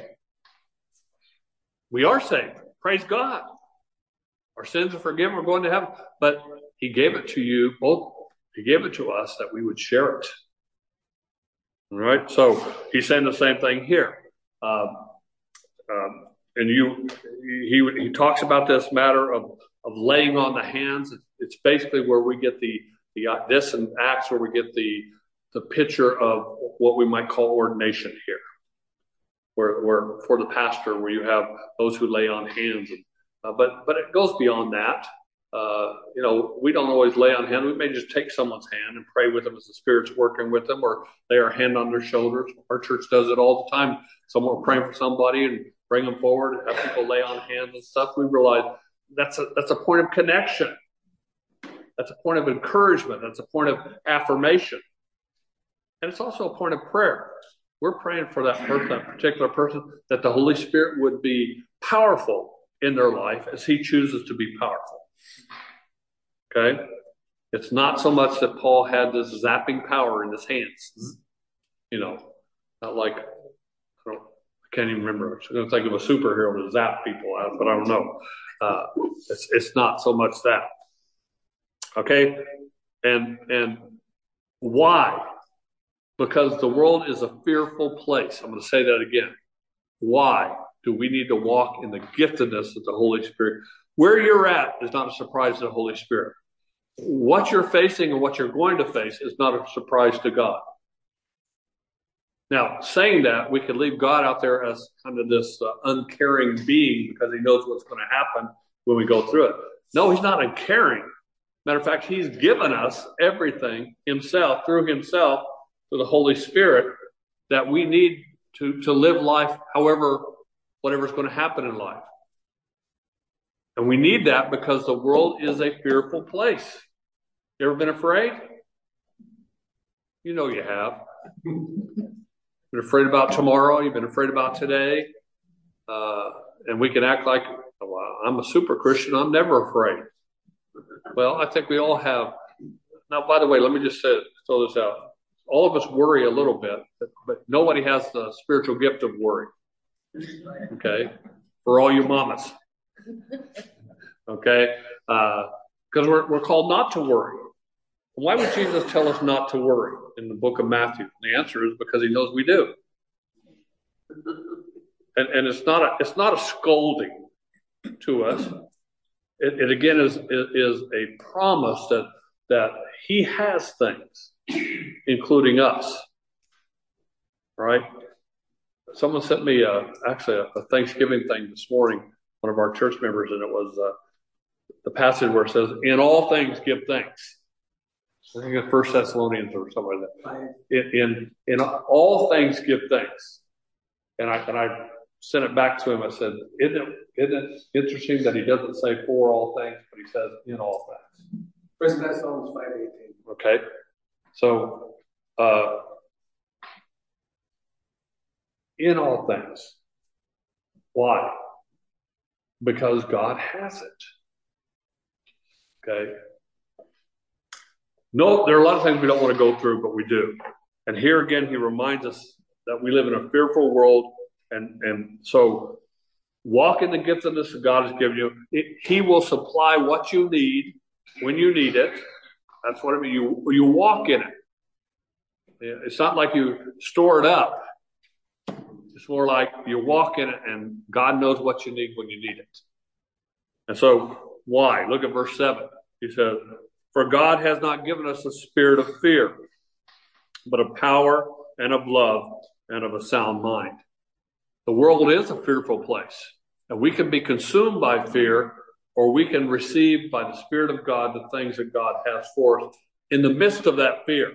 We are saved. Praise God. Our sins are forgiven. We're going to heaven. But He gave it to you, both. He gave it to us that we would share it. All right? So He's saying the same thing here. Um, um, and you, he, he talks about this matter of, of laying on the hands. It's basically where we get the, the this in Acts where we get the, the picture of what we might call ordination here. Where, where for the pastor, where you have those who lay on hands. And, uh, but, but it goes beyond that. Uh, you know, we don't always lay on hands. We may just take someone's hand and pray with them as the Spirit's working with them, or lay our hand on their shoulders. Our church does it all the time. Someone will pray for somebody and bring them forward and have people lay on hands and stuff. We realize that's a, that's a point of connection. That's a point of encouragement. That's a point of affirmation. And it's also a point of prayer. We're praying for that person, that particular person, that the Holy Spirit would be powerful in their life as He chooses to be powerful. Okay? It's not so much that Paul had this zapping power in his hands. You know, not like, I, don't, I can't even remember. I was going to think of a superhero to zap people out, but I don't know. Uh, it's, it's not so much that. Okay? And, and why? Because the world is a fearful place. I'm going to say that again. Why do we need to walk in the giftedness of the Holy Spirit? Where you're at is not a surprise to the Holy Spirit. What you're facing and what you're going to face is not a surprise to God. Now, saying that, we could leave God out there as kind of this uh, uncaring being because He knows what's going to happen when we go through it. No, He's not uncaring. Matter of fact, He's given us everything Himself, through Himself, through the Holy Spirit, that we need to, to live life however, whatever's going to happen in life. And we need that because the world is a fearful place. You ever been afraid? You know you have. Been afraid about tomorrow. You've been afraid about today. Uh, and we can act like, well, I'm a super Christian. I'm never afraid. Well, I think we all have. Now, by the way, let me just say, throw this out. All of us worry a little bit, but, but nobody has the spiritual gift of worry. Okay? For all you mamas. Okay? Because uh, we're, we're called not to worry. Why would Jesus tell us not to worry in the book of Matthew? The answer is because he knows we do. And, and it's not a, it's not a scolding to us. It, it again is, is, is a promise that, that he has things, including us. Right? Someone sent me a, actually a, a Thanksgiving thing this morning, one of our church members, and it was uh, the passage where it says, in all things give thanks. I think it's First Thessalonians or something like that. In, in, in all things give thanks. And I, and I sent it back to him. I said, isn't it, isn't it interesting that he doesn't say for all things, but he says in all things? First Thessalonians five eighteen. Okay. So, uh, in all things. Why? Because God has it. Okay. No, there are a lot of things we don't want to go through, but we do. And here again, he reminds us that we live in a fearful world. And, and so walk in the giftedness that God has given you. It, he will supply what you need when you need it. That's what I mean. You, you walk in it. It's not like you store it up. It's more like you walk in it and God knows what you need when you need it. And so why? Look at verse seven. He says, for God has not given us a spirit of fear, but of power and of love and of a sound mind. The world is a fearful place, and we can be consumed by fear, or we can receive by the Spirit of God the things that God has for us in the midst of that fear.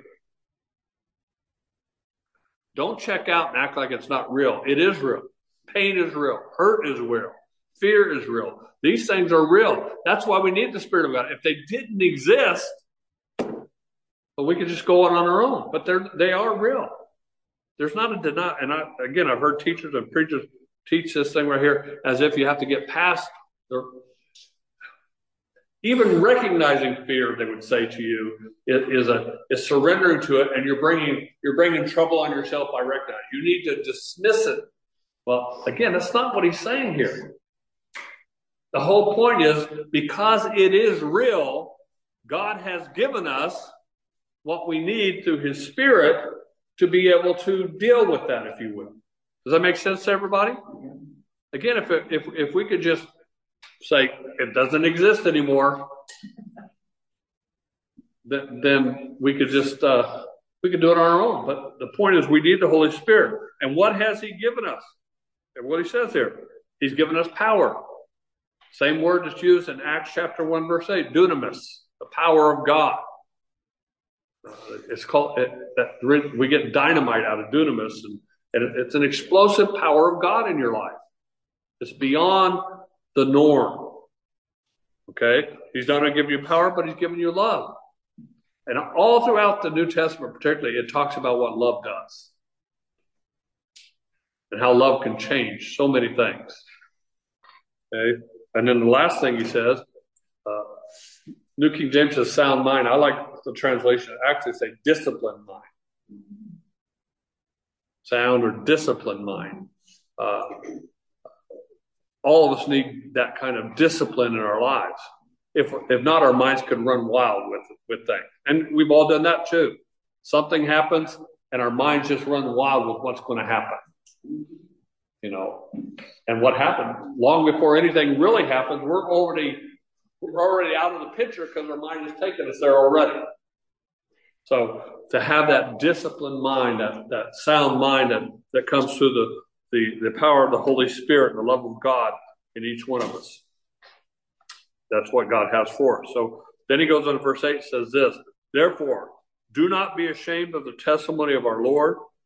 Don't check out and act like it's not real. It is real. Pain is real. Hurt is real. Fear is real. These things are real. That's why we need the Spirit of God. If they didn't exist, well, we could just go on on our own. But they're, they are real. There's not a denial. And I, again, I've heard teachers and preachers teach this thing right here as if you have to get past the, even recognizing fear, they would say to you, is, is a is surrendering to it, and you're bringing you're bringing trouble on yourself by recognizing. You need to dismiss it. Well, again, that's not what he's saying here. The whole point is, because it is real, God has given us what we need through his Spirit to be able to deal with that, if you will. Does that make sense to everybody? Again, if it, if if we could just say it doesn't exist anymore, then, then we could just uh, we could do it on our own. But the point is, we need the Holy Spirit. And what has he given us? And what he says here, he's given us power. Same word that's used in Acts chapter one, verse eight, dunamis, the power of God. Uh, it's called it, that we get dynamite out of dunamis, and, and it's an explosive power of God in your life. It's beyond the norm. Okay, he's not going to give you power, but he's giving you love. And all throughout the New Testament, particularly, it talks about what love does and how love can change so many things. Okay, and then the last thing he says, uh, New King James says sound mind. I like the translation actually say disciplined mind. Sound or disciplined mind. Uh, all of us need that kind of discipline in our lives. If if not, our minds could run wild with with things. And we've all done that too. Something happens and our minds just run wild with what's going to happen. You know, and what happened long before anything really happens, we're already we're already out of the picture because our mind has taken us there already. So to have that disciplined mind, that, that sound mind that, that comes through the, the, the power of the Holy Spirit and the love of God in each one of us. That's what God has for us. So then he goes on to verse eight, says this, therefore, do not be ashamed of the testimony of our Lord,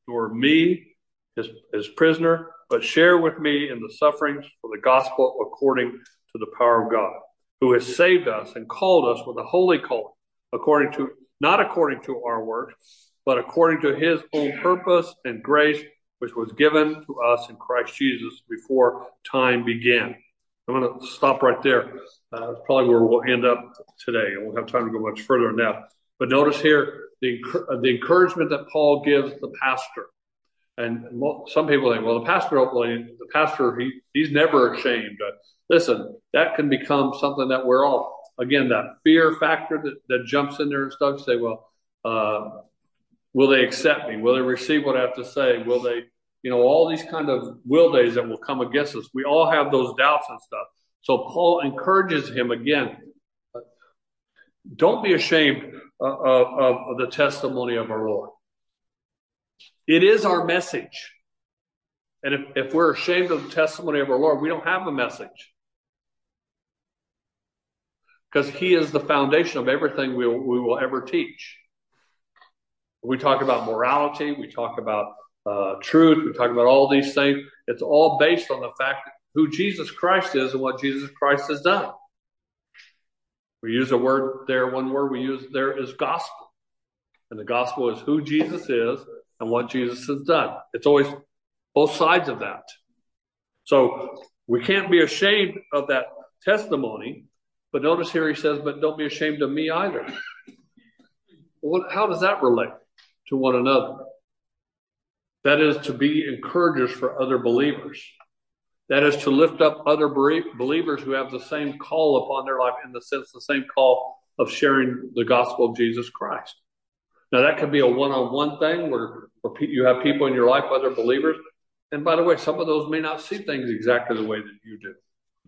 nor me, his, his prisoner, but share with me in the sufferings for the gospel according to the power of God, who has saved us and called us with a holy calling, according to, not according to our works, but according to his own purpose and grace, which was given to us in Christ Jesus before time began. I'm going to stop right there. Uh, that's probably where we'll end up today. I won't have time to go much further than that. But notice here the, the encouragement that Paul gives the pastor. And some people think, well, the pastor, the pastor, he, he's never ashamed. Uh, listen, that can become something that we're all, again, that fear factor that, that jumps in there and stuff. Say, well, uh, will they accept me? Will they receive what I have to say? Will they, you know, all these kind of will days that will come against us. We all have those doubts and stuff. So Paul encourages him again. Don't be ashamed of, of, of the testimony of our Lord. It is our message. And if, if we're ashamed of the testimony of our Lord, we don't have a message. Because he is the foundation of everything we will, we will ever teach. We talk about morality, we talk about uh, truth, we talk about all these things. It's all based on the fact that who Jesus Christ is and what Jesus Christ has done. We use a word there, one word we use there is gospel. And the gospel is who Jesus is and what Jesus has done. It's always both sides of that. So we can't be ashamed of that testimony. But notice here he says, but don't be ashamed of me either. Well, how does that relate to one another? That is to be encouragers for other believers. That is to lift up other believers who have the same call upon their life, in the sense, the same call of sharing the gospel of Jesus Christ. Now, that could be a one-on-one thing where, where you have people in your life, other believers. And by the way, some of those may not see things exactly the way that you do.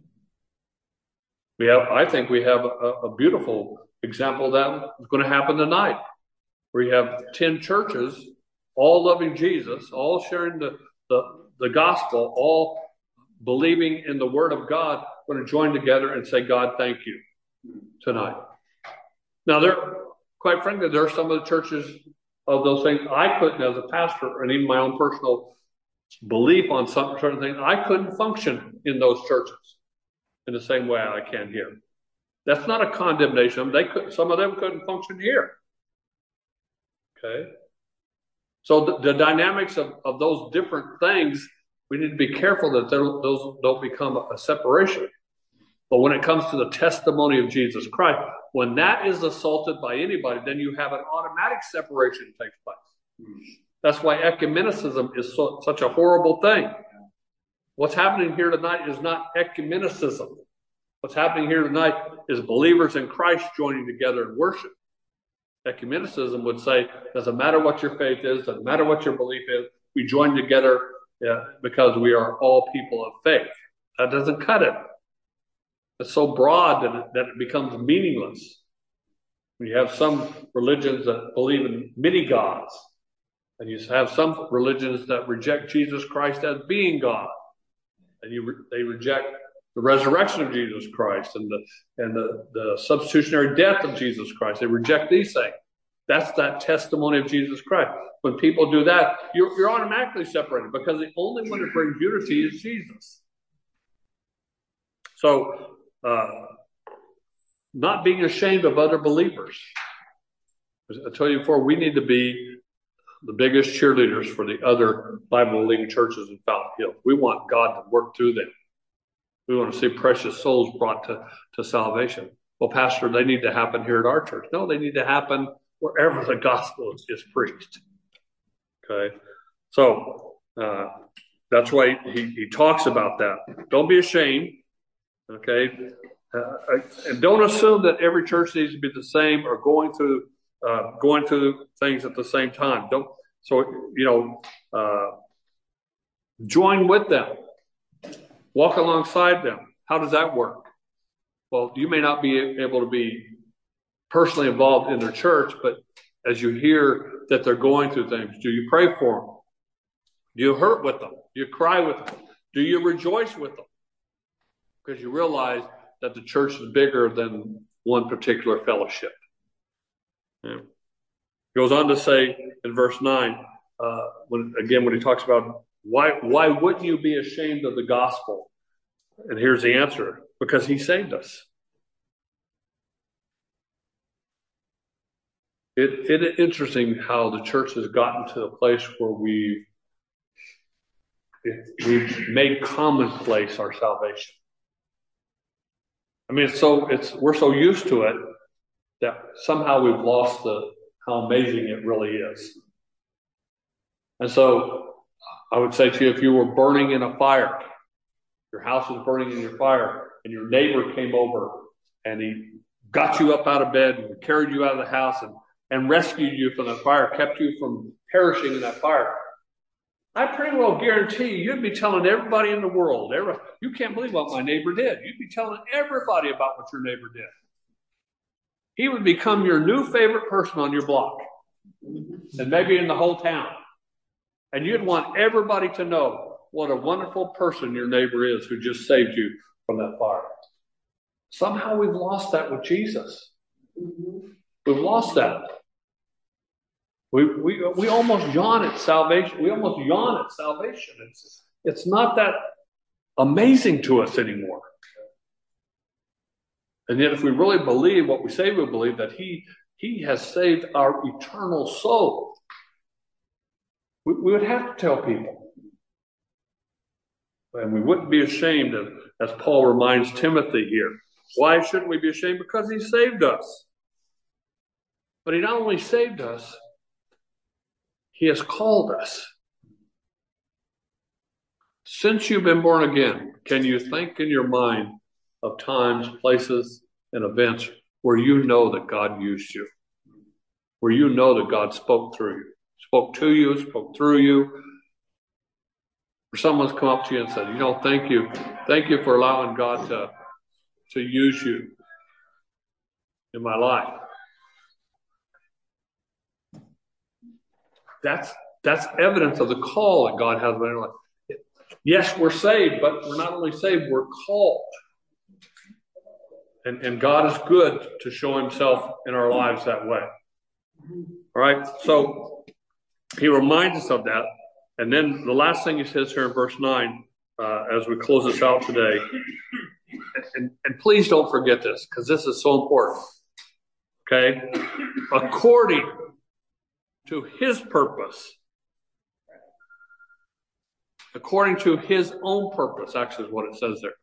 We have, I think we have a, a beautiful example of that is going to happen tonight, where you have ten churches, all loving Jesus, all sharing the, the, the gospel, all believing in the word of God, going to join together and say, God, thank you tonight. Now, there, quite frankly, there are some of the churches of those things I couldn't, as a pastor, and even my own personal belief on some certain things, I couldn't function in those churches in the same way I can here. That's not a condemnation. They could, some of them couldn't function here. Okay? So the, the dynamics of, of those different things, we need to be careful that those don't become a separation. But when it comes to the testimony of Jesus Christ, when that is assaulted by anybody, then you have an automatic separation that takes place. That's why ecumenicism is so, such a horrible thing. What's happening here tonight is not ecumenicism. What's happening here tonight is believers in Christ joining together in worship. Ecumenicism would say, doesn't matter what your faith is, doesn't matter what your belief is, we join together yeah, because we are all people of faith. That doesn't cut it. It's so broad that it, that it becomes meaningless. You have some religions that believe in many gods, and you have some religions that reject Jesus Christ as being God, and you re- they reject the resurrection of Jesus Christ and the and the, the substitutionary death of Jesus Christ. They reject these things. That's that testimony of Jesus Christ. When people do that, you're, you're automatically separated, because the only one that brings unity is Jesus. So, uh, not being ashamed of other believers. I tell you before, we need to be the biggest cheerleaders for the other Bible-believing churches in Fountain Hill. We want God to work through them. We want to see precious souls brought to, to salvation. Well, Pastor, they need to happen here at our church. No, they need to happen wherever the gospel is, is preached. Okay? So, uh, that's why he, he talks about that. Don't be ashamed. Okay? Uh, and don't assume that every church needs to be the same or going through uh, going through things at the same time. Don't. So, you know, uh, join with them. Walk alongside them. How does that work? Well, you may not be able to be personally involved in their church, but as you hear that they're going through things, do you pray for them? Do you hurt with them? Do you cry with them? Do you rejoice with them? Because you realize that the church is bigger than one particular fellowship. Yeah. Goes on to say in verse nine, uh, when again when he talks about why why wouldn't you be ashamed of the gospel? And here's the answer: because he saved us. It it is interesting how the church has gotten to a place where we we've made commonplace our salvation. I mean, it's so it's we're so used to it that somehow we've lost the how amazing it really is. And so I would say to you, if you were burning in a fire, your house was burning in your fire, and your neighbor came over and he got you up out of bed and carried you out of the house and, and rescued you from that fire, kept you from perishing in that fire, I pretty well guarantee you, you'd be telling everybody in the world, every, you can't believe what my neighbor did. You'd be telling everybody about what your neighbor did. He would become your new favorite person on your block, and maybe in the whole town. And you'd want everybody to know what a wonderful person your neighbor is who just saved you from that fire. Somehow we've lost that with Jesus. We've lost that. We we we almost yawn at salvation. We almost yawn at salvation. It's it's not that amazing to us anymore. And yet, if we really believe what we say we believe, that He He has saved our eternal soul, we, we would have to tell people. And we wouldn't be ashamed, of, as Paul reminds Timothy here. Why shouldn't we be ashamed? Because He saved us. But He not only saved us, He has called us. Since you've been born again, can you think in your mind of times, places, and events where you know that God used you? Where you know that God spoke through you? Spoke to you, spoke through you. Or someone's come up to you and said, you know, thank you. Thank you for allowing God to, to use you in my life. That's that's evidence of the call that God has in our life. Yes, we're saved, but we're not only saved, we're called. And, and God is good to show Himself in our lives that way. All right, so He reminds us of that. And then the last thing He says here in verse nine, uh, as we close this out today, and, and please don't forget this, because this is so important. Okay? According to His purpose, according to His own purpose, actually is what it says there.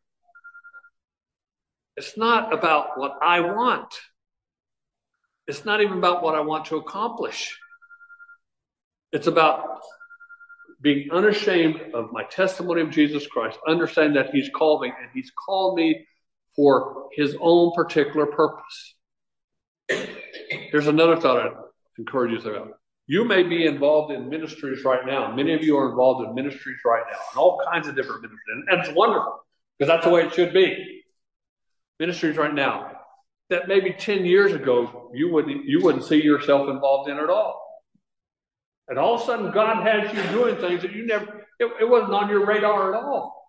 It's not about what I want. It's not even about what I want to accomplish. It's about being unashamed of my testimony of Jesus Christ, understanding that He's called me, and He's called me for His own particular purpose. Here's another thought I'd encourage you to think about. You may be involved in ministries right now. Many of you are involved in ministries right now, and all kinds of different ministries. And it's wonderful, because that's the way it should be. Ministries right now that maybe ten years ago you wouldn't you wouldn't see yourself involved in at all. And all of a sudden God has you doing things that you never, it, it wasn't on your radar at all.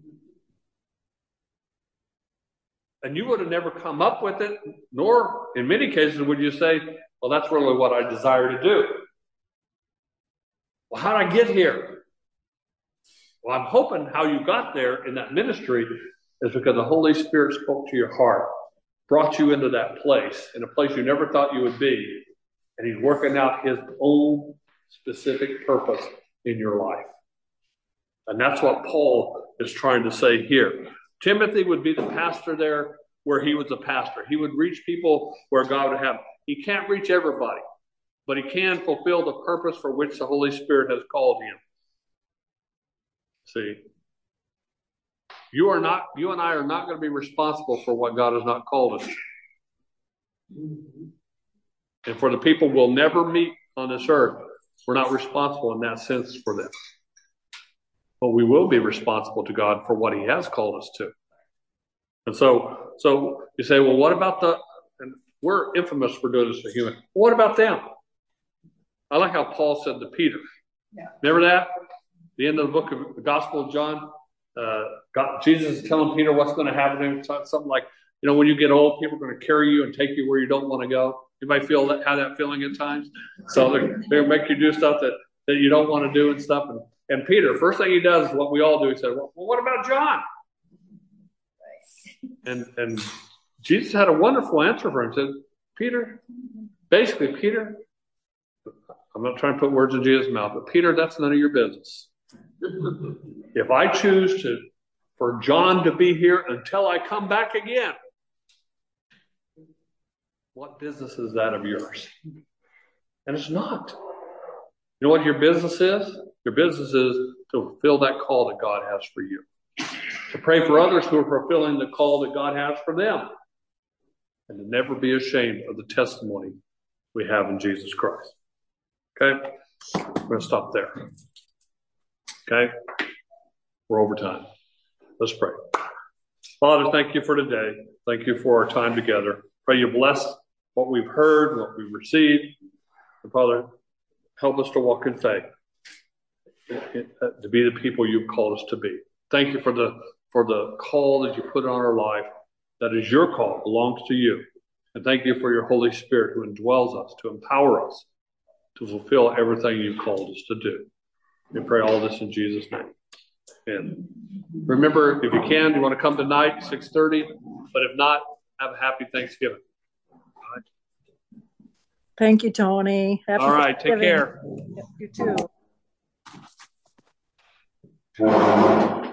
And you would have never come up with it, nor in many cases would you say, well, that's really what I desire to do. Well, how did I get here? Well, I'm hoping how you got there in that ministry is because the Holy Spirit spoke to your heart, brought you into that place, in a place you never thought you would be, and He's working out His own specific purpose in your life. And that's what Paul is trying to say here. Timothy would be the pastor there where he was a pastor. He would reach people where God would have. He can't reach everybody, but he can fulfill the purpose for which the Holy Spirit has called him. See, you are not, you and I are not going to be responsible for what God has not called us to. And for the people we'll never meet on this earth, we're not responsible in that sense for them. But we will be responsible to God for what He has called us to. And so, so you say, well, what about the, and we're infamous for doing this to humans. What about them? I like how Paul said to Peter. Yeah. Remember that? The end of the book of the Gospel of John. Uh, God, Jesus is telling Peter what's going to happen to him. Something like, you know, when you get old, people are going to carry you and take you where you don't want to go. Anybody feel that, have that feeling at times? So they're, they're going to make you do stuff that that you don't want to do and stuff. And, and Peter, first thing he does is what we all do. He said, well, well what about John? And, and Jesus had a wonderful answer for him. He said, Peter, basically, Peter, I'm not trying to put words in Jesus' mouth, but Peter, that's none of your business. If I choose to for John to be here until I come back again, what business is that of yours? And it's not. You know what your business is? Your business is to fulfill that call that God has for you. To pray for others who are fulfilling the call that God has for them. And to never be ashamed of the testimony we have in Jesus Christ. Okay? We're going to stop there. Okay? We're over time. Let's pray. Father, thank you for today. Thank you for our time together. Pray you bless what we've heard, what we've received. And Father, help us to walk in faith, to be the people you've called us to be. Thank you for the for the call that you put on our life. That is your call, belongs to you. And thank you for your Holy Spirit who indwells us, to empower us, to fulfill everything you've called us to do. We pray all this in Jesus' name. And remember, if you can, you want to come tonight, six thirty. But if not, have a happy Thanksgiving. All right. Thank you, Tony. Happy all right, take care. You too.